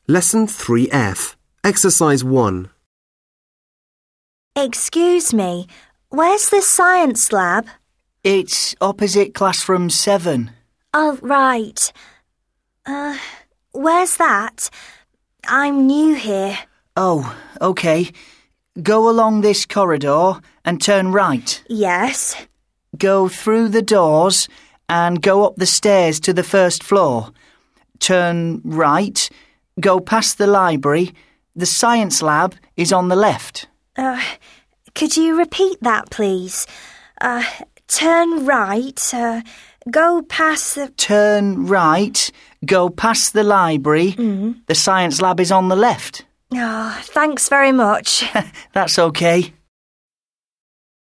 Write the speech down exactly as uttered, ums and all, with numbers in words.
Lesson three F. Exercise one. Excuse me, where's the science lab? It's opposite classroom seven. Oh, right. Uh, where's that? I'm new here. Oh, OK. Go along this corridor and turn right. Yes. Go through the doors and go up the stairs to the first floor. Turn right. Go past the library. The science lab is on the left. Uh, could you repeat that, please? Uh, turn right, uh, go past the... Turn right. Go past the library. Mm. The science lab is on the left. Oh, thanks very much. That's OK.